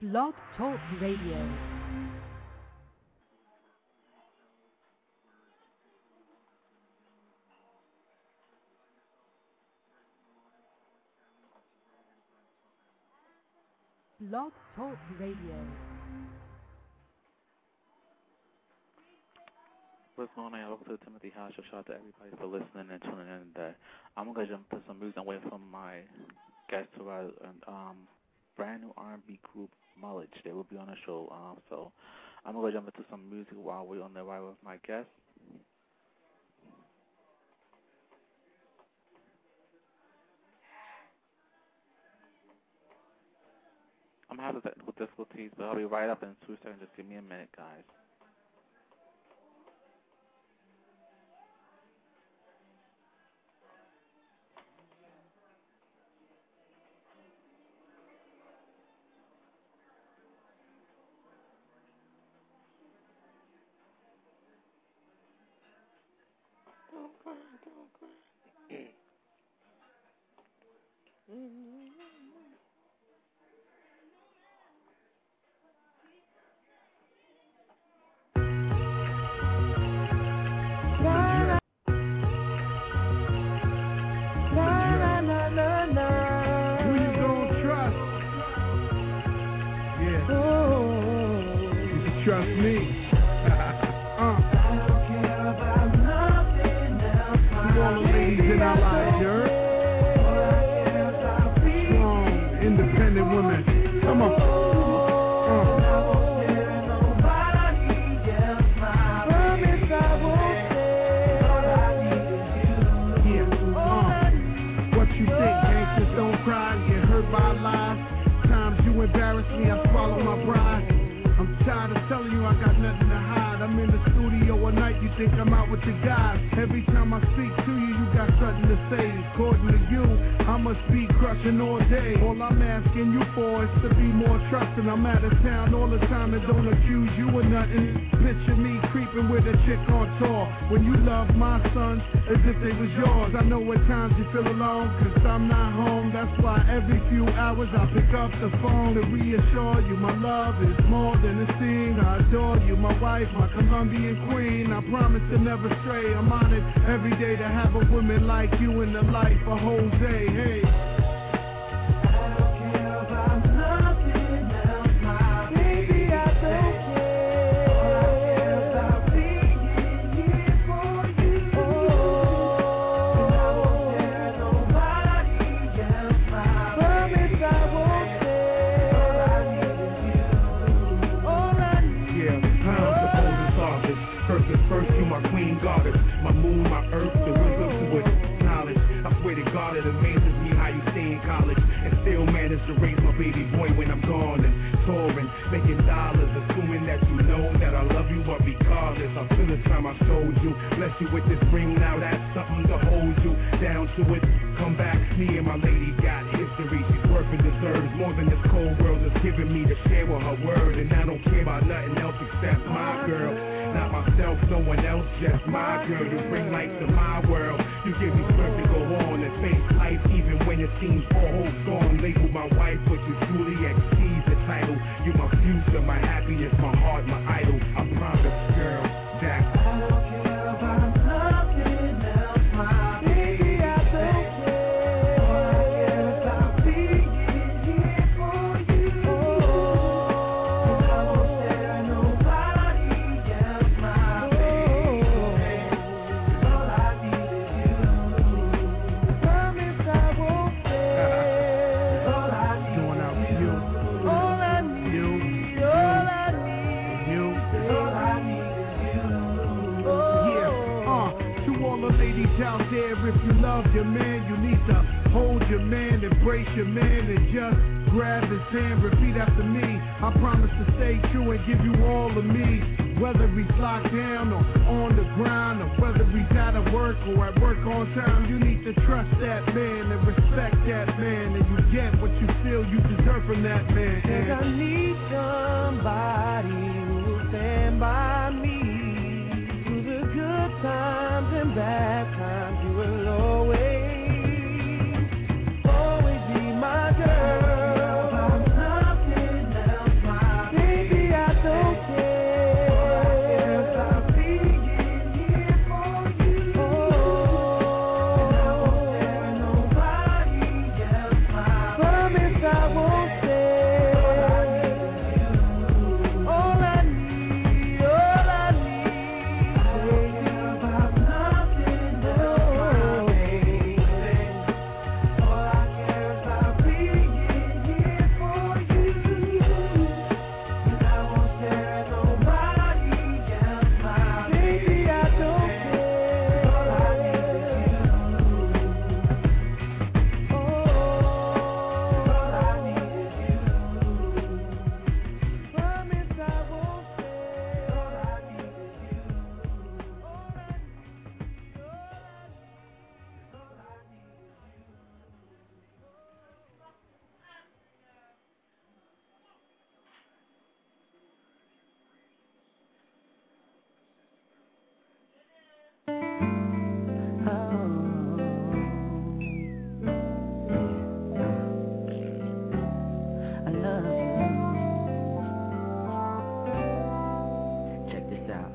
Blog Talk Radio. Blog Talk Radio. What's going on? Welcome to Timothy House. Shout out to everybody for listening and tuning in today. I'm going to jump to some music away from my guest to our brand new R&B group, Mullage. They will be on the show. So I'm going to jump into some music while we're on the ride with my guest. I'm having technical difficulties, but I'll be right up in 2 seconds. Just give me a minute, guys. Don't cry. Trust me. I don't care about nothing else. To all the ladies in our lives, you heard? Strong, independent women. Come on. What you think? Gangsters don't cry, get hurt by lies. Times you embarrass me, I swallow my pride. I'm tired of telling you I got nothing to hide. I'm in the studio all night, you think I'm out with the guys. Every time I speak to you, you got something to say. According to you, I must be crushing all day. All I'm asking you for is to be more trusting. I'm out of town all the time and don't accuse you of nothing. Picture me creeping with a chick on tour. When you love my sons as if they was yours. I know at times you feel alone, cause I'm not home. That's why every few hours I pick up the phone to reassure you my love is more than a thing. I adore you, my wife, my Colombian queen. I promise to never stray. I'm honored every day to have a woman like you in the life of Jose. Hey. I don't care about nothing else, my baby. I don't care. All I care about being here for you. And I won't share nobody else, my baby. Promise I won't share. All I need is you. Pounds of holding office. First is first, you my queen goddess. My moon, my earth, the wisdom to it. Knowledge. I swear to God, it amazes me how you stay in college and still manage to raise my baby boy when I'm gone and touring, making dollars, assuming that you know that I love you, but regardless, I feel the time I showed you. Bless you with this ring, now that's something to hold you down to it. Come back, me and my lady got history. She's worth and deserves more than this cold world is giving me to share with her word. And I don't care about nothing else except my girl. Not myself, no one else, just my girl. You bring life to my world. You give me strength to go on and face life even when it seems all hope's gone. Label my wife, but you truly exceed the title. You my future, my happiness, my heart, my idol. I promise, girl, that I don't care about nothing else, my baby. I don't care. All I care about being here for you. And I won't share nobody else, my baby. All I need is you. Promise I won't share. All I need going out to you. All I need, You. all I need, You. all I need is you. Yeah, to all the ladies out there, if you love your man, you need to hold your man, embrace your man, and just grab his hand, repeat after me. I promise to stay true and give you all of me. Whether he's locked down or on the ground, or whether he's out of work or at work on time, you need to trust that man and respect that man, and you get what you feel you deserve from that man. 'Cause I need somebody who will stand by me through the good times and bad times. You will always be my girl. Nothing else, love you. Check this out.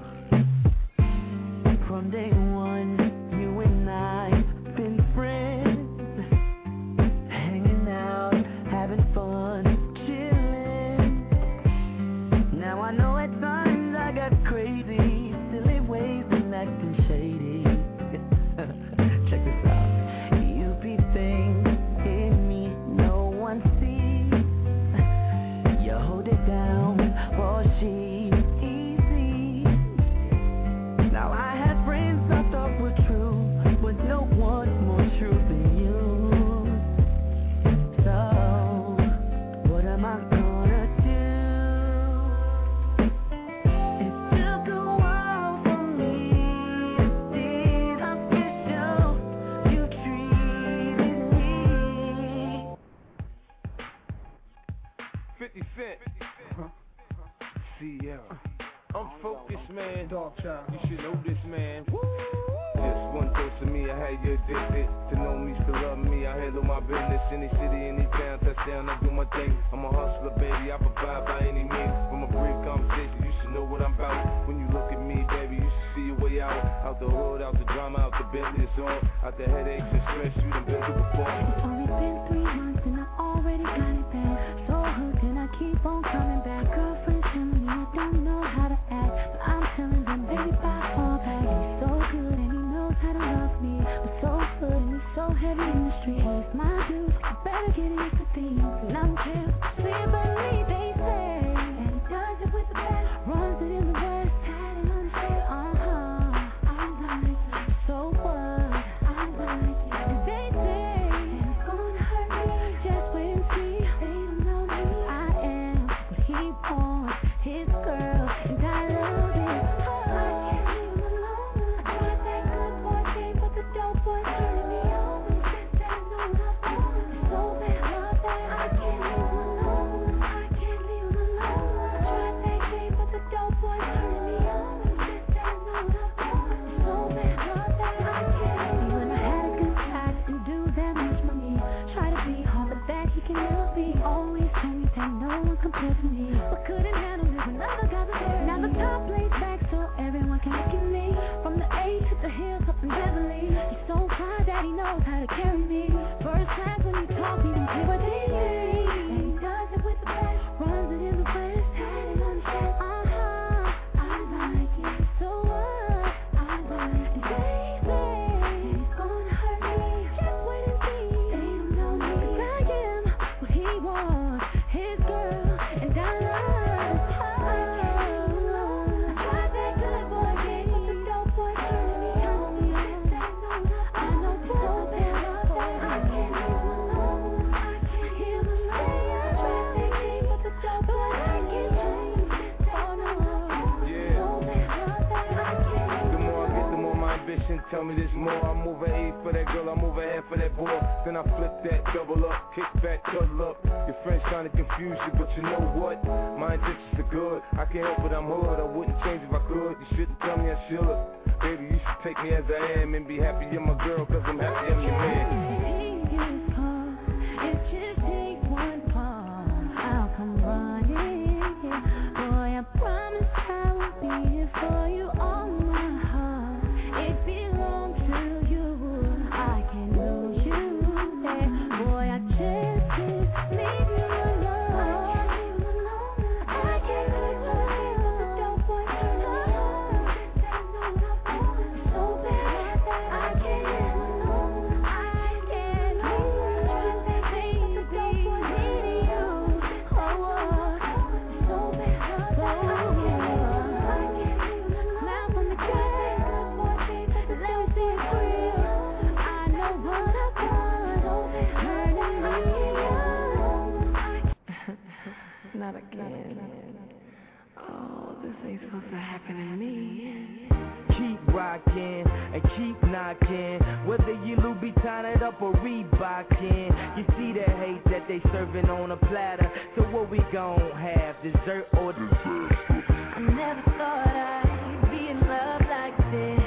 From day one, you and I've been friends, hanging out, having fun, chilling. Now I know at times I got crazy, silly ways and acting shady. Check this out. You peep things in me no one sees. You hold it down for she's easy. Now I had friends I thought were true, but no one's more true than you. So what am I gonna do? It took a while for me to see the official you treated me. 50 Cent. Sierra. I'm focused, man. Dog child. You should know this, man. Just one dose of me, I had you addicted. To know me, still love me, I handle my business. Any city, any town, touchdown, I do my thing. I'm a hustler, baby, I provide by any means. From a brief conversation, you should know what I'm about. When you look at me, baby, you should see your way out. Out the hood, out the drama, out the Bentley, it's all. Out the headaches and stress, you done been through before. It's only been 3 months and I already got it back. So hooked and I keep on coming back. Girlfriends telling me I don't know how to act, but I'm telling them, baby, I fall back. He's so good and he knows how to love me. But so good and he's so heavy in the street. He's my dude, you better get used to things. And I'm chill, sweet but me, they say. And he does it with the best, runs it in the west, had it on his head, I like it. So what? I like it. And they say, and it's gonna hurt me. Just wait and see. They don't know me. I am what he wants, his girl, and I love it. I can't leave him alone. I tried that good boy thing, but the dope boy turning me on. He said that no love on. So bad, love that. I can't leave him alone. I can't leave him alone. I tried that game, but the dope boy turning me on. He said that no love on. So bad, love that. I can't leave him when I had a good time, didn't do that much for me. Try to be all the that he can never be. Always told me that no one compared to me, but couldn't handle it when other guys were there. Now the top lays back so everyone can look at me. From the A to the hills up in Beverly, he's so fly that he knows how to carry me. First class when he talks, he don't care what they say. And he does it with the best, runs it in the west, had it on his chest. I like it. So what? I like it. They say, and it's gonna hurt me. Just wait and see. They don't know me. 'Cause I am what he wants, his girl, and I love it. I tried that good boy game, but the dope boy turning me on. I know so bad, love that. I can't leave him alone. I can't hear him say I tried that game, but the dope boy turning me on. Oh no, Yeah. so bad, love that. I can't. The more I get, the more my ambition tell me there's more. I move an eight for that girl, I move a half for that boy. Then I flip that, double up, kick back, cuddle up. Your friends trying to confuse you, but you know what? My intentions are good. I can't help it, I'm hood. I wouldn't change if I could. You shouldn't tell me I should. Baby, you should take me as I am and be happy you're my girl, 'cause I'm happy I'm your man. It just takes one call. I'll come running. Boy, I promise I will be here for you. All my heart, it belongs to you. I can't lose you there. Boy, I just can't leave you alone. I can't leave you alone. But the dope boy turn on. So bad, I can't leave you alone. I can't leave you alone. Baby, the dope boy needing you. Oh, so bad, I can't leave you alone. Mouth on the gas, let me see it real. I know what I've done, turning me on. Not again. Oh, this ain't supposed to happen to me. Keep rocking and keep knocking. Whether you Louboutin it up or Reebokin, you see the hate that they serving on a platter. So what we gon' have, dessert or dessert? I never thought I'd be in love like this.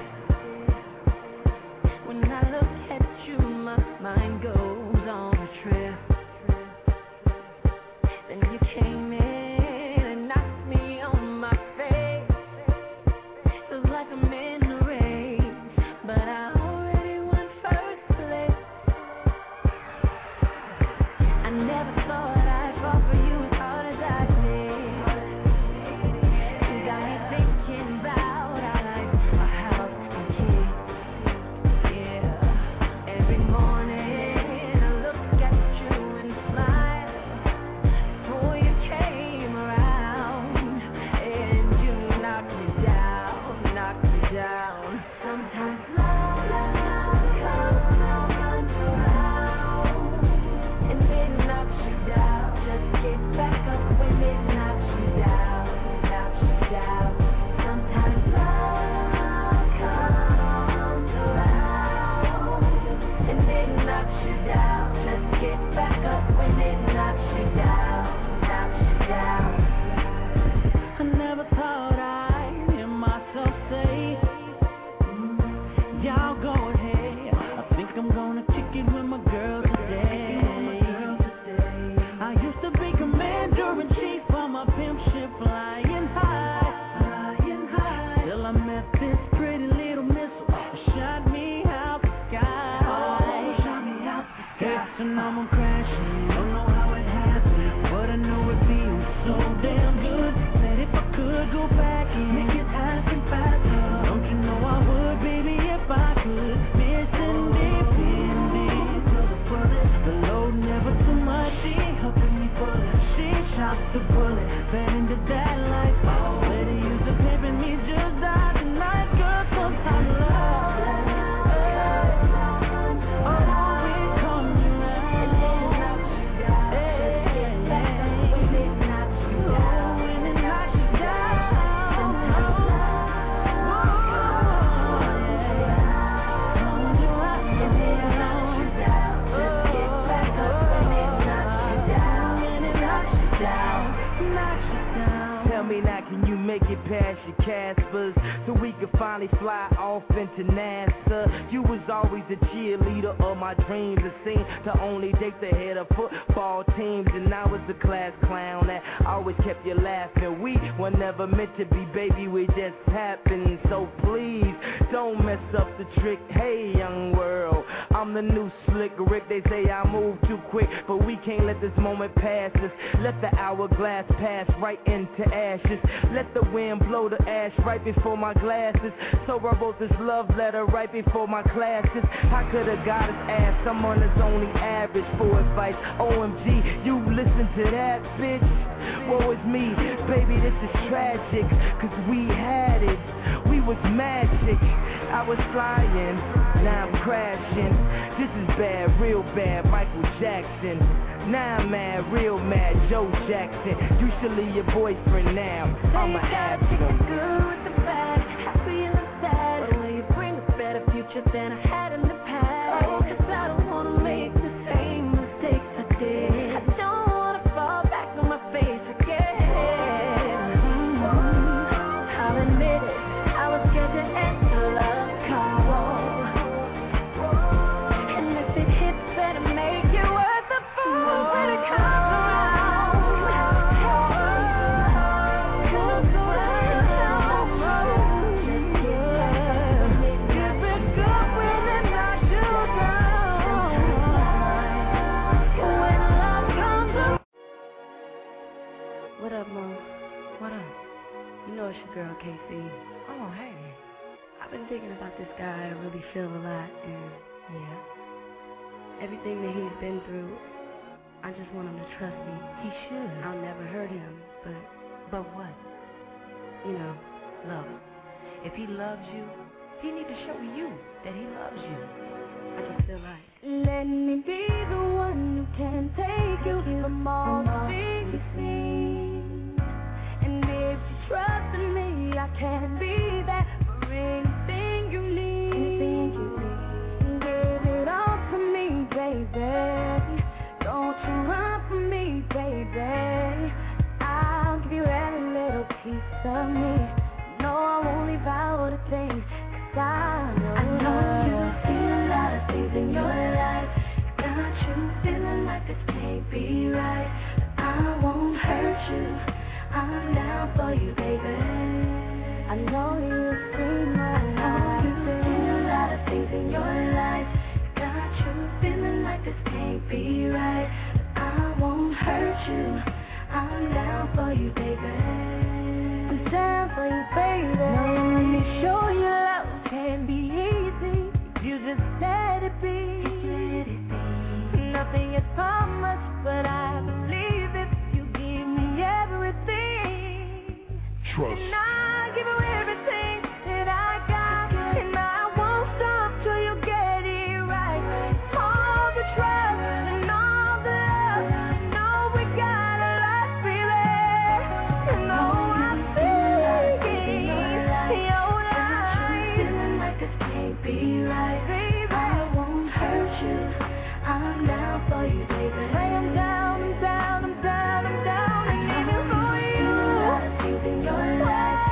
When I look at you, my mind goes on a trip. Then you bad into that life. Where they used to pimpin' me just died tonight, girl, sometimes love. Make it past your Caspers so we could finally fly off into NASA. You was always the cheerleader of my dreams. It seemed to only date the head of football teams, and I was the class clown that always kept you laughing. We were never meant to be, baby, we just happened. So please don't mess up the trick. Hey, young world, I'm the new slick Rick. They say I move too quick, but we can't let this moment pass us. Let the hourglass pass right into ashes. Let the wind blow the ash right before my glasses. So I wrote this love letter right before my classes. I could've got his ass, someone that's only average for advice. OMG, you listen to that, bitch? Woe is me, baby, this is tragic. Cause we had it, we was magic. I was flying, now I'm crashing. This is bad, real bad, Michael Jackson. Now I'm mad, real mad, Joe Jackson. You should leave your boyfriend now, I'ma ask him. Good with the bad, happy and sad. But will you bring a better future than I had in the past? Oh, cause I don't wanna make the same mistakes I did. I don't wanna fall back on my face again. I'll admit it, I was scared to enter love call. And if it hits, better make it worth the fool when it comes around. Comes around. Give it good when it knocks you down. When love comes around. What up, Mo? What up? You know it's your girl, KC. Oh, hey. I've been thinking about this guy I really feel a lot, and Yeah? everything that he's been through, I just want him to trust me. He should. I'll never hurt him, but, But what? you know, Look, if he loves you, he need to show you that he loves you. I just feel like Let me be the one who can take you from all the things you see. And if you trust in me, I can be there for anything you need. Give it all to me, baby. Don't you run from me, baby. I'll give you every little piece of me. No, I won't leave out a thing, 'cause I know you see a lot of things in your life. Got you feeling like this can't be right. But I won't hurt you, I'm down for you, baby. I know you see my life. You see a lot of things in your life. Got you feeling like this can't be right. But I won't hurt you, I'm down for you, baby. I'm down for you, baby. Now let me show you love can be easy. You just let it be. Nothing is promised, but I believe if you give me everything. Trust. And I give you everything that I got, and I won't stop till you get it right. All the trust and all the love, I know we got a lot, baby. And all I'm feeling your life, feeling like this can't be right, baby. I won't hurt you, I'm down for you, baby. I'm down, I'm down, I'm down, I'm down, and even for you. A lot of things in your life.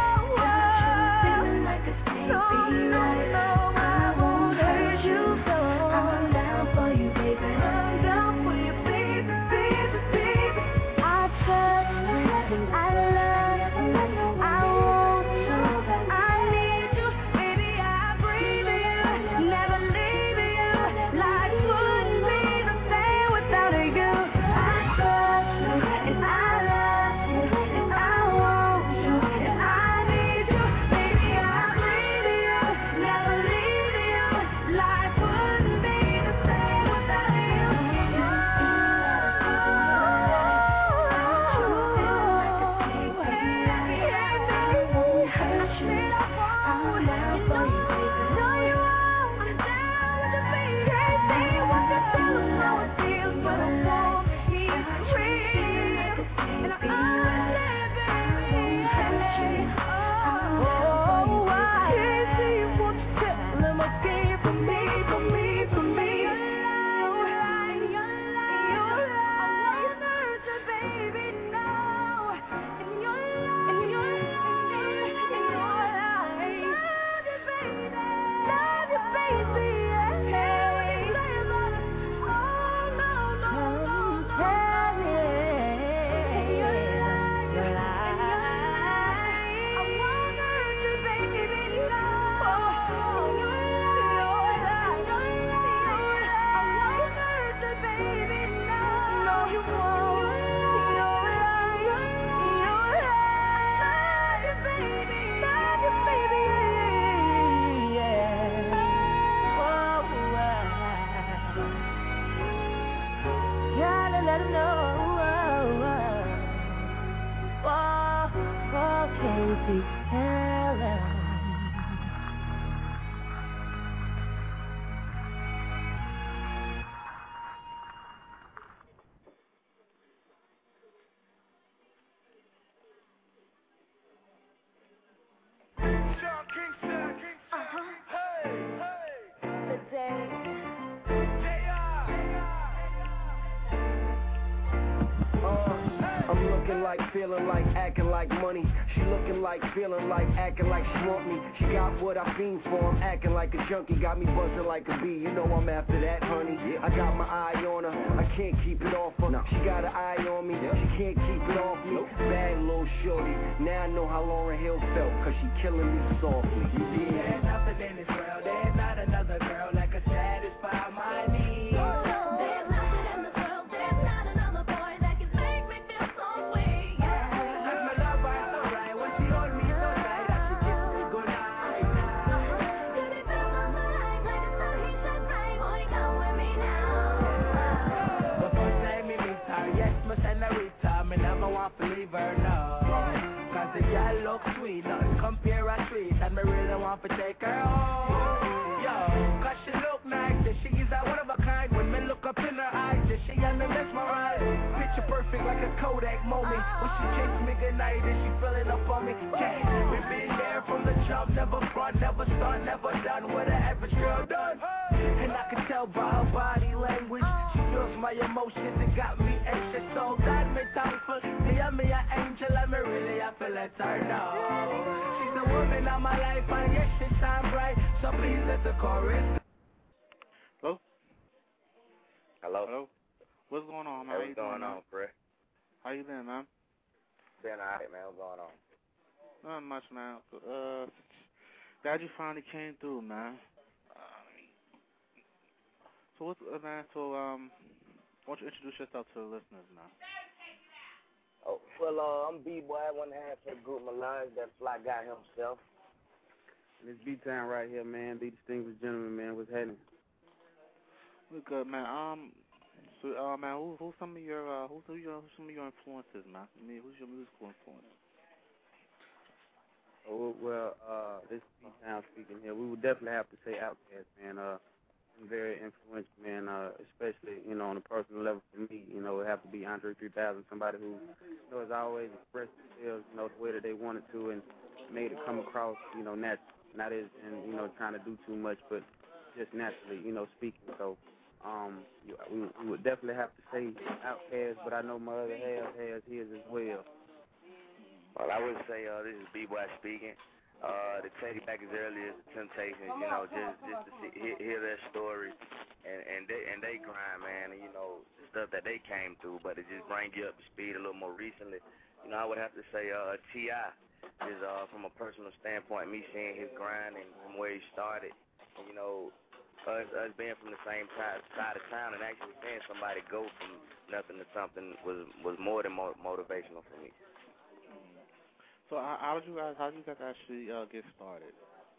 Like, feeling like, acting like money. She looking like, feeling like, acting like she want me. She got what I fiend for, I'm acting like a junkie. Got me buzzing like a bee, you know I'm after that, honey. I got my eye on her, I can't keep it off her. She got an eye on me, she can't keep it off me. Bad little shorty, now I know how Lauryn Hill felt, cause she killing me softly. There's nothing in this world, there's not another girl that could satisfy my needs. Believe her, no. Cause the girl look sweet, nothing compare her sweet, and me really want to take her home. Yo, cause she look nice, and she is a one of a kind. When me look up in her eyes, and she got me mesmerized. Picture perfect like a Kodak moment. When she kisses me goodnight, and she feeling up on me. Yeah, we been there from the jump, never front, never start, never done what an average girl done. And I can tell by her body language, she feels my emotions and got me anxious. So God me thankful, me an angel, and me really have to let her know. She's the woman of my life, and yes, she shine bright. So please let the chorus. Hello? Hello? Hello? What's going on, man? Hey, what's going on, Fred? How you been, man? Been alright, man. What's going on? Not much, man. Glad you finally came through, man. So what's man? So why don't you introduce yourself to the listeners, man? Oh, well, I'm B-Boy, one half of the group Melange, that fly guy himself. This B-Town right here, man. Be distinguished gentleman, man. What's happening? We're good, man. So man, who's some of your some of your influences, man? I mean, who's your musical influence? Oh well, this B-Town speaking here. We would definitely have to say Outkast, man. Very influential, man, especially, you know, on a personal level for me. You know, it have to be Andre 3000, somebody who, you know, has always expressed themselves, you know, the way that they wanted to and made it come across, you know, natural. Not as, and, you know, trying to do too much, but just naturally, you know, speaking. So, we would definitely have to say Outkast, but I know my other half has his as well. Well, I would say this is B-Boy speaking. To take it back as early as the Temptations, you know, just to hear their story and they grind, man, and you know the stuff that they came through, but it just brings you up to speed a little more recently. You know, I would have to say T.I. is from a personal standpoint, me seeing his grind and from where he started, and you know, us being from the same side of town and actually seeing somebody go from nothing to something was more than motivational for me. So how did you guys actually get started?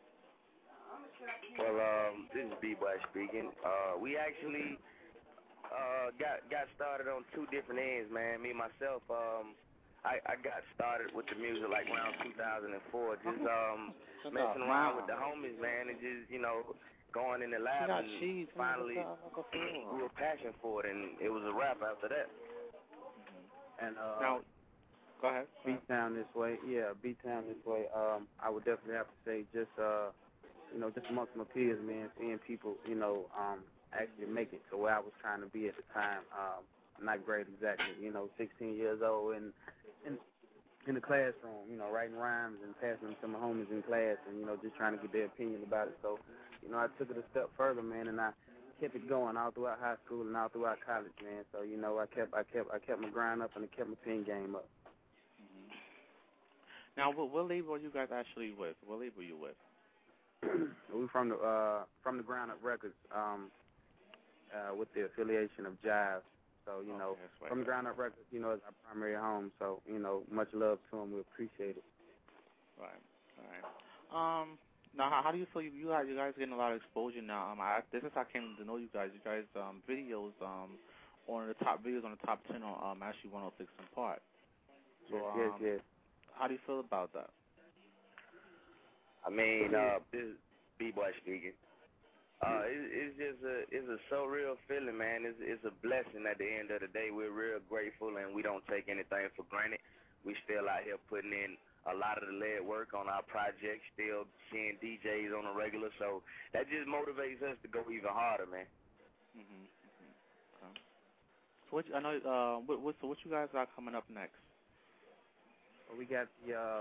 Well, this is B-Boy speaking. We actually got started on two different ends, man. Me myself, I got started with the music like around 2004, just messing around with the homies, man, and just, you know, going in the lab and finally grew a passion for it, and it was a rap after that. And now, Go ahead. B-Town This Way. Yeah, B-Town This Way. I would definitely have to say just just amongst my peers, man, seeing people, actually make it to where I was trying to be at the time. Not great exactly, 16 years old and in the classroom, writing rhymes and passing them to my homies in class and, just trying to get their opinion about it. So, I took it a step further, man, and I kept it going all throughout high school and all throughout college, man. So, I kept my grind up and I kept my pen game up. Now, what label are you guys actually with? What label are you with? We're from the Ground Up Records, with the affiliation of Jive. So, from the Ground Up Records, is our primary home. So, much love to them. We appreciate it. Right. All right. Now, how do you feel you guys getting a lot of exposure now? This is how I came to know you guys. You guys videos on the top 10 on actually 106 in Part. So, yes. How do you feel about that? I mean, this is B-Boy speaking. It's a so real feeling, man. It's a blessing at the end of the day. We're real grateful, and we don't take anything for granted. We still out here putting in a lot of the lead work on our project, still seeing DJs on a regular, so that just motivates us to go even harder, man. Okay. So what you guys got coming up next? Well, we got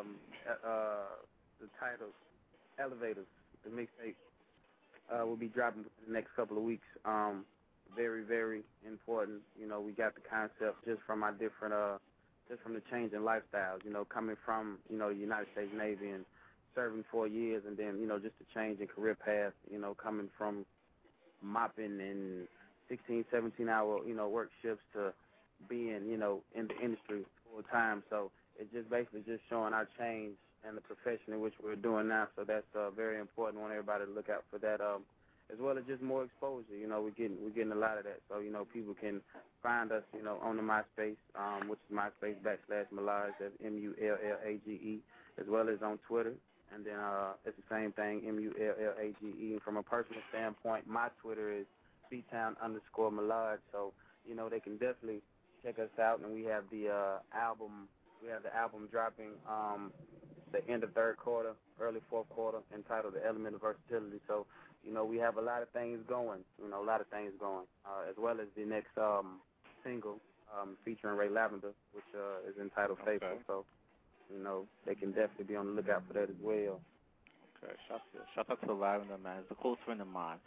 the title Elevators, the mixtape. Will be dropping in the next couple of weeks. Very, very important. We got the concept just from our different, just from the change in lifestyles. Coming from the United States Navy and serving 4 years, and then just a change in career path. Coming from mopping and 16, 17-hour work shifts to being in the industry full time. So it's just basically just showing our change and the profession in which we're doing now. So that's very important. I want everybody to look out for that, as well as just more exposure. We're getting a lot of that. So, people can find us, on the MySpace, which is MySpace.com/Mullage, that's MULLAGE, as well as on Twitter. And then it's the same thing, MULLAGE. And from a personal standpoint, my Twitter is btown_Mullage. So, they can definitely check us out. And we have the album dropping the end of third quarter, early fourth quarter, entitled The Element of Versatility. So, we have a lot of things going, as well as the next single featuring Ray Lavender, which is entitled Faithful. So, they can definitely be on the lookout for that as well. Okay, shout out to Lavender, man. It's a close friend of mine.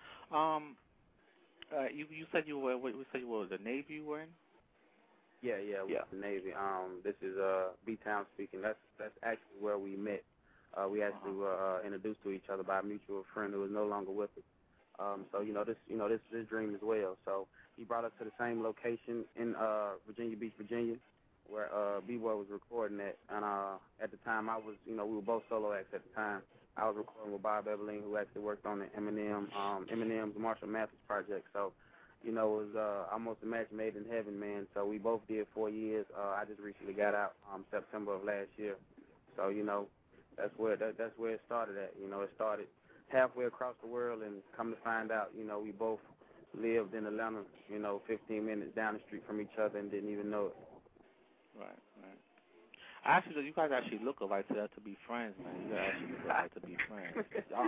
You said you were the Navy you were in? Yeah, the Navy. This is B-Town speaking. That's actually where we met. We actually were introduced to each other by a mutual friend who was no longer with us. So this dream as well. So he brought us to the same location in Virginia Beach, Virginia, where B-Boy was recording at. And at the time, I was, we were both solo acts at the time. I was recording with Bob Eberling, who actually worked on the Eminem's Marshall Mathers project. So, it was almost a match made in heaven, man. So we both did 4 years. I just recently got out September of last year. So, that's where it started at. It started halfway across the world, and come to find out, we both lived in Atlanta, 15 minutes down the street from each other and didn't even know it. Right. Actually, you guys actually look alike to be friends, man. You guys actually look alike to be friends.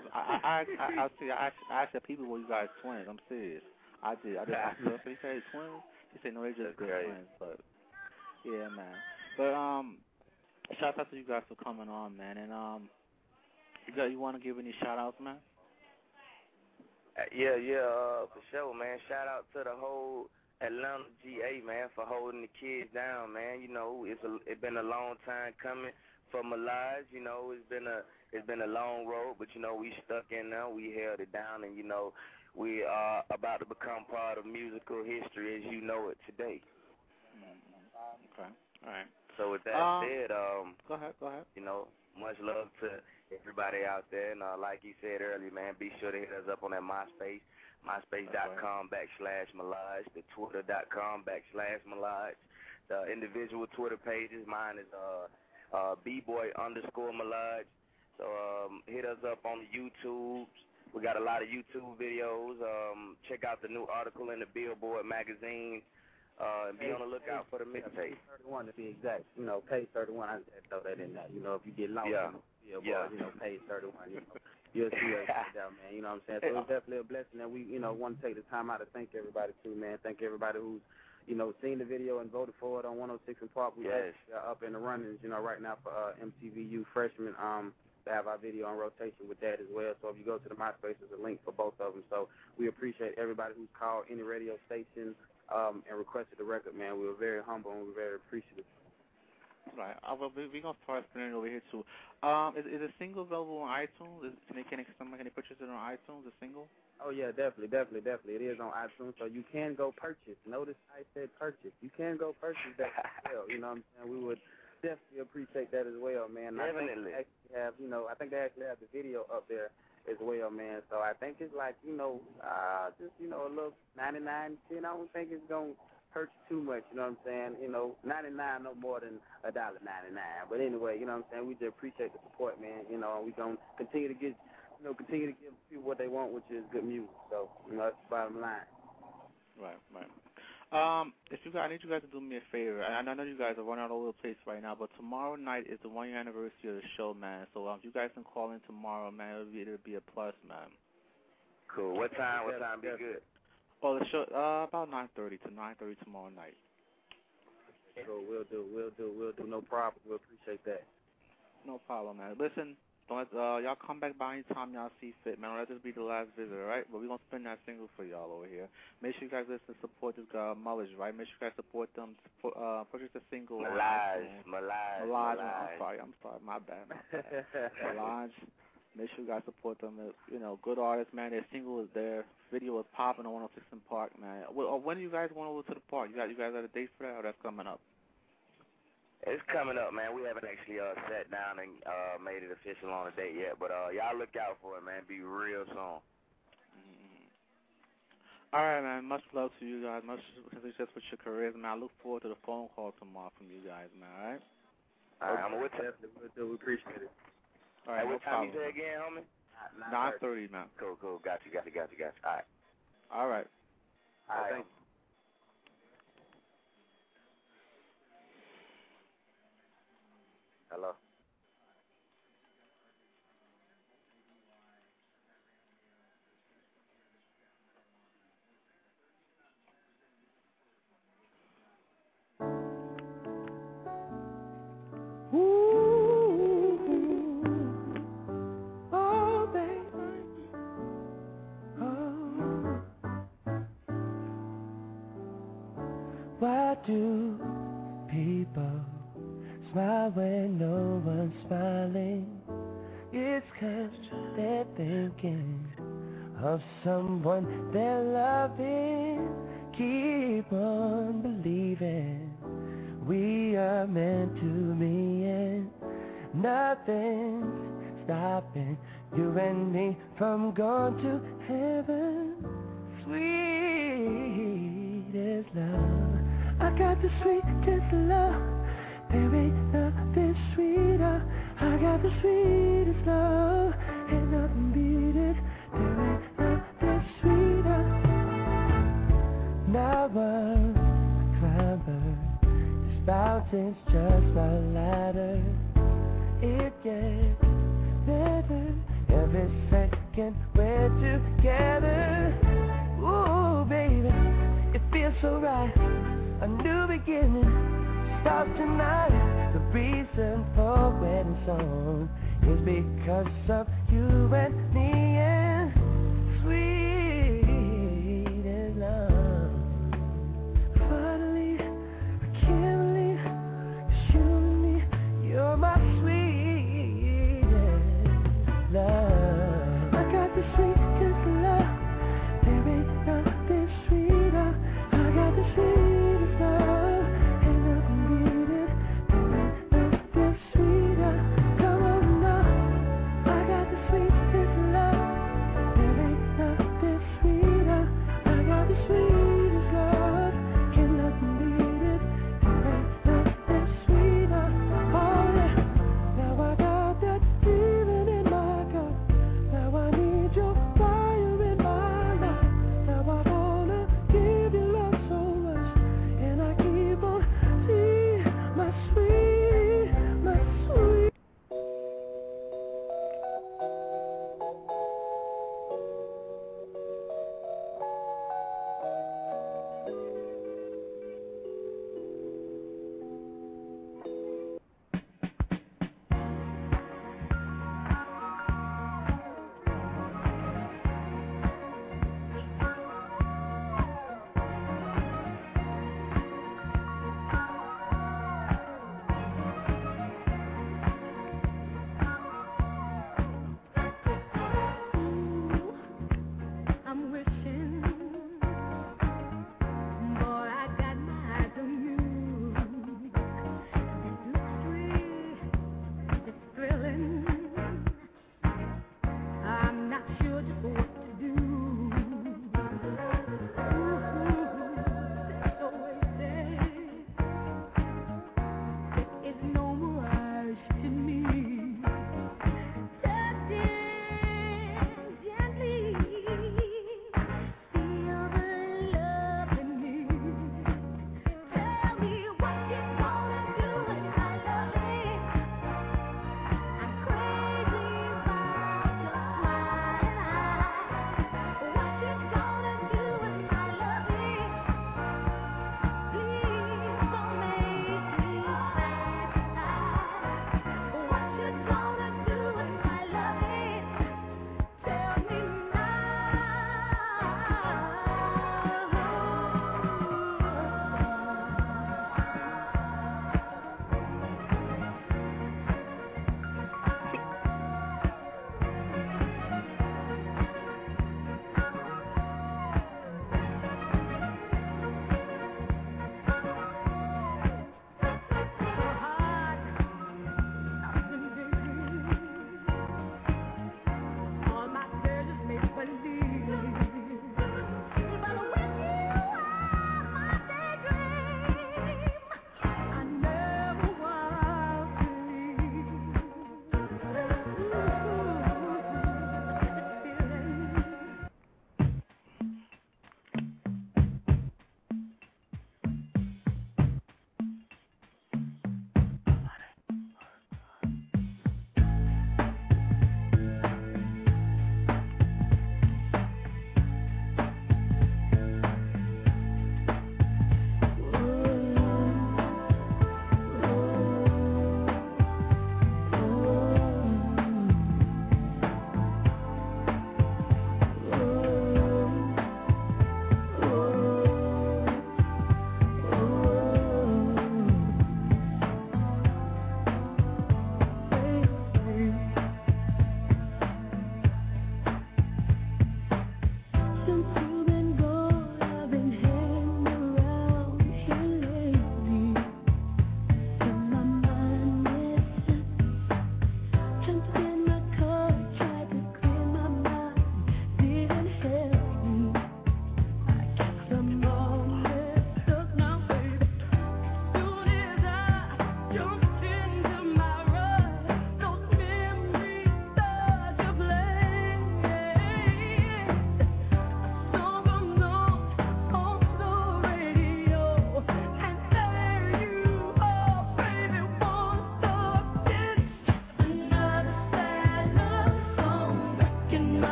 I asked people, were you guys twins? I'm serious. I did. He said twins. He said no, they're just good friends. But yeah, man. But shout out to you guys for coming on, man. And you want to give any shout outs, man? Yeah, for sure, man. Shout out to the whole Atlanta GA, man, for holding the kids down, man. It's been a long time coming for Mullage. It's been a long road, but we stuck in there. We held it down, and we are about to become part of musical history as you know it today. Okay, all right. So with that said, go ahead. Much love to everybody out there, and like you said earlier, man, be sure to hit us up on that MySpace, MySpace.com/Mullage, the Twitter.com/Mullage, the individual Twitter pages. Mine is B-Boy_Mullage. So hit us up on the YouTube. We got a lot of YouTube videos. Check out the new article in the Billboard magazine and be on the lookout for the mixtape. 31 to be exact. You know, page 31. I just had to throw that in there. You know, if you get lost, you know, page 31. You know, you'll see everything down, man. You know what I'm saying? So it's definitely a blessing, and we, you know, want to take the time out to thank everybody too, man. Thank everybody who's, you know, seen the video and voted for it on 106 and Park. We actually are up in the runnings, you know, right now for MTVU Freshman. To have our video on rotation with that as well. So if you go to the MySpace, there's a link for both of them. So we appreciate everybody who's called any radio station and requested the record, man. We were very humble and we were very appreciative. Right. We're going to start spinning over here, too. Is the single available on iTunes? Can somebody purchase it on iTunes, the single? Oh, yeah, definitely. It is on iTunes, so you can go purchase. Notice I said purchase. You can go purchase that as well. You know what I'm saying? We would definitely appreciate that as well, man. Definitely. I think they actually have the video up there as well, man. So I think it's like, you know, just, you know, a little 99 cents. I don't think it's going to hurt you too much, you know what I'm saying? You know, 99 no more than $1.99. But anyway, you know what I'm saying? We just appreciate the support, man. You know, and we going to continue to give people what they want, which is good music. So, you know, that's the bottom line. Right. I need you guys to do me a favor. I know you guys are running all over the place right now, but tomorrow night is the 1 year anniversary of the show, man. So if you guys can call in tomorrow, man, it'll be a plus, man. Cool. What time be good? Oh, the show about 9:30 to 9:30 tomorrow night. Cool. We'll do. No problem. We appreciate that. No problem, man. Listen. Don't let, y'all come back by any time y'all see fit, man. Don't let this be the last visit, all right? But we're going to spin that single for y'all over here. Make sure you guys listen and support this guy, Mullage, right? Make sure you guys support them. Purchase the single. Malage. I'm sorry. My bad. Malage. Make sure you guys support them. You know, good artists, man. Their single is there. Video is popping on 106 in Park, man. When do you guys want over to the park? You guys have a date for that, or that's coming up? It's coming up, man. We haven't actually sat down and made it official on a date yet, but y'all look out for it, man. Be real soon. All right, man. Much love to you guys. Much success with your careers, man. I look forward to the phone call tomorrow from you guys, man. All right? All right, I'm with you. We appreciate it. All right, what time you say again, homie? 9:30, man. Cool. Got you. All right. All right. Thank you. Hello. Why do people smile when no one's smiling? It's 'cause they're thinking of someone they're loving. Keep on believing we are meant to be, and nothing's stopping you and me from going to heaven. Sweet as love, I got the sweetest love. There ain't nothing sweeter. I got the sweetest love, ain't nothing beat it. There ain't nothing sweeter. Now I'm a climber, this mountain's just a ladder. It gets better every second we're together. Ooh, baby, it feels so right. A new beginning starts tonight. The reason for wedding song is because of you and me, and sweet as love. Finally, I can't believe it's you and me. You're my sweetest love. I got the sweetest love. There ain't nothing sweeter. I got the sweetest love. Ain't nothing beat it. There ain't nothing sweeter. Come on now. I got the sweetest love.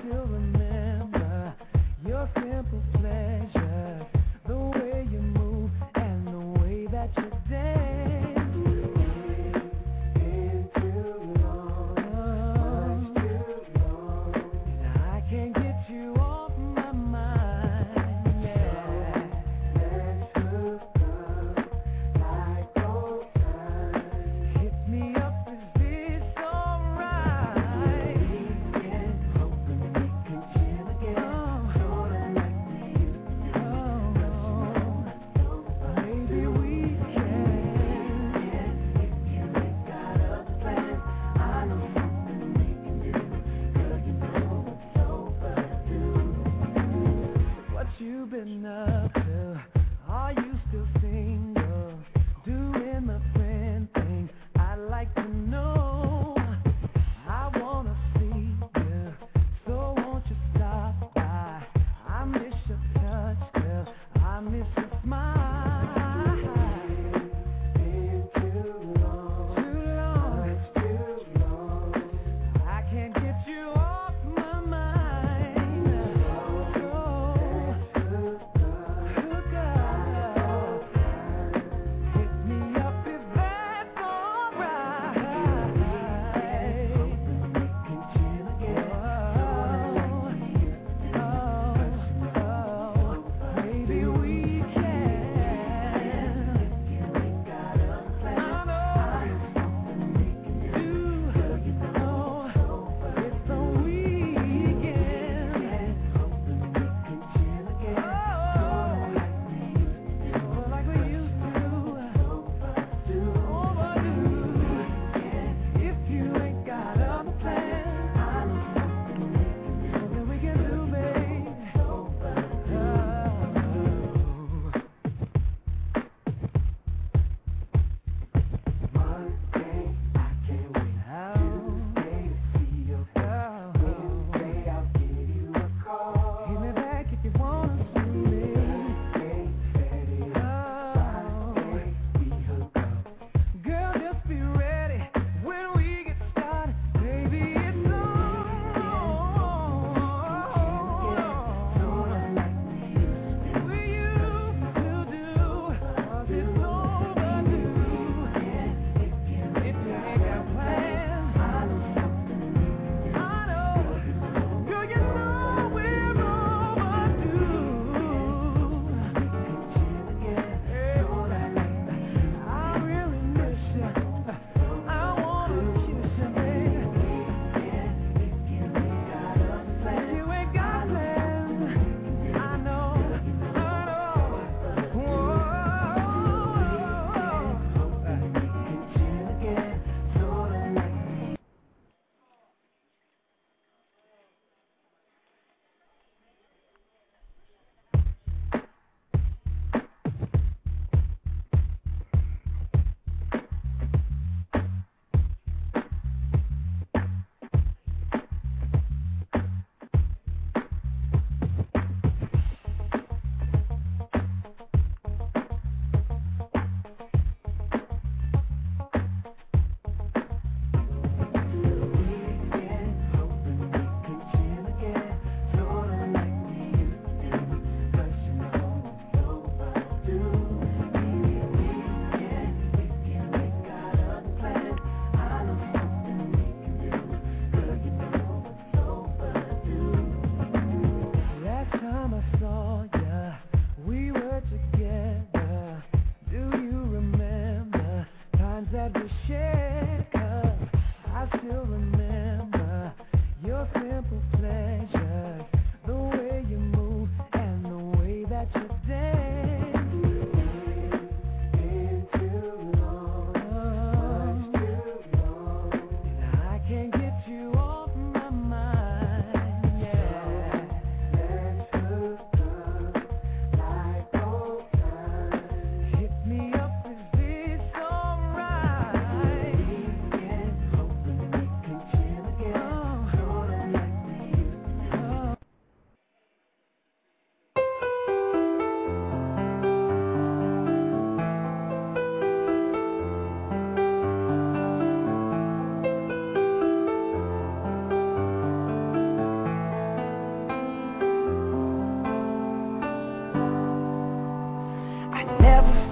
still remember your simple pleasure, the way you move and the way that you dance. It's been too long, much too long, and I can't get you off my mind. Yeah, let's hook up like old times. Hit me up, is this alright? Hoping we can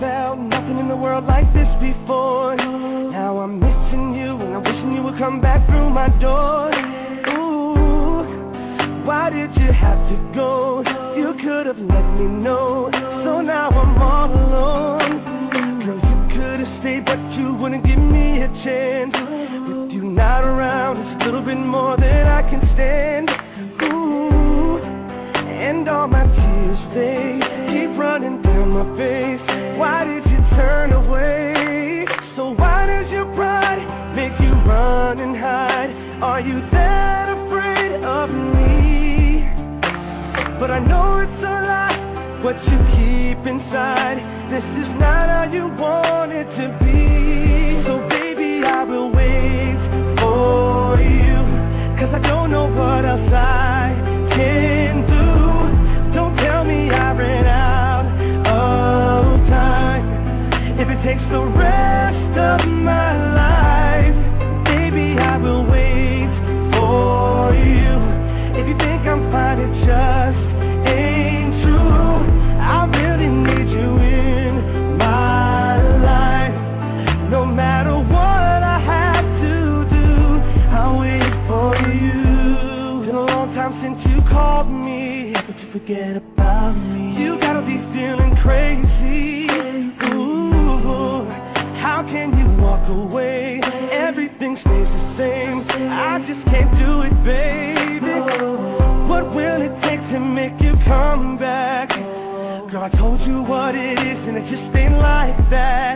felt nothing in the world like this before. Now I'm missing you and I'm wishing you would come back through my door. Ooh, why did you have to go? You could have let me know. So now I'm all alone. Girl, you could have stayed, but you wouldn't give me a chance. With you not around, it's a little bit more than I can stand. Ooh, and all my tears, they keep running down my face. Why did you turn away? So why does your pride make you run and hide? Are you that afraid of me? But I know it's a lie, what you keep inside. This is not how you want it to be. So baby, I will wait for you, 'cause I don't know what else I can do. Don't tell me I ran out of time. If it takes the rest of my life, baby, I will wait for you. If you think I'm fine, it just ain't true. I really need you in my life. No matter what I have to do, I'll wait for you. Been a long time since you called me, but you forget about me. You gotta be feeling crazy. Ooh, how can you walk away? Everything stays the same. I just can't do it, baby. What will it take to make you come back? Girl, I told you what it is, and it just ain't like that.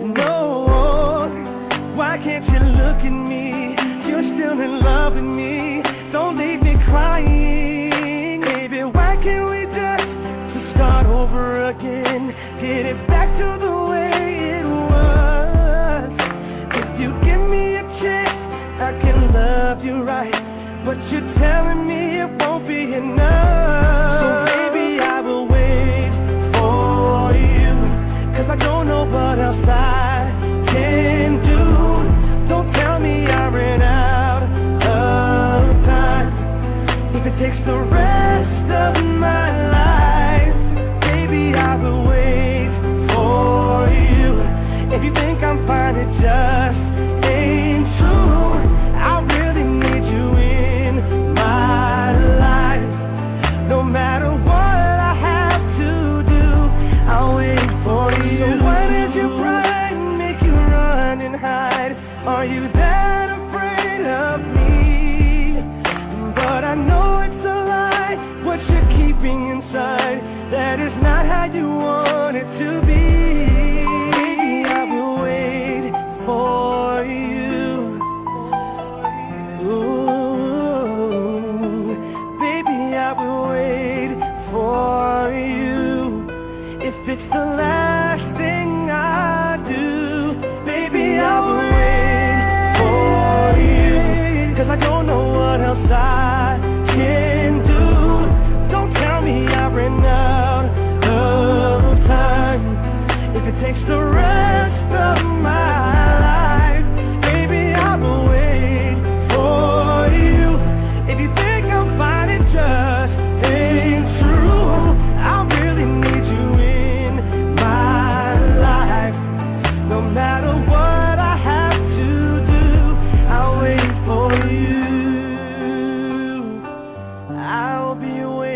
No, why can't you look at me? You're still in love with me. Don't leave me crying, baby. Why can't we just start over again? Get it back to the way it was. If you give me a chance, I can love you right. But you're telling me it won't be enough. So baby, I will wait for you, 'cause I don't know what else I can do. Don't tell me I ran out of time. If it takes the rest of my life, baby, I will wait for you. If you think I'm fine, it just ain't true. I really need you in my life. No matter what I have to do, I'll wait for you. So why does your pride make you run and hide? Are you that afraid of me? But I know it's a lie, what you're keeping inside. That is not how you want it to be. Baby, I will wait for you. Ooh, baby, I will wait for you. If it's the last thing I do, baby, I will wait for you. 'Cause I don't know what else I can do. Don't tell me I ran out of time. If it takes the rest of my life, baby, I will wait for you. If you think I'm fine, it just ain't true. I really need you in my life. No matter what I have to do, I'll wait for you. I'll be waiting.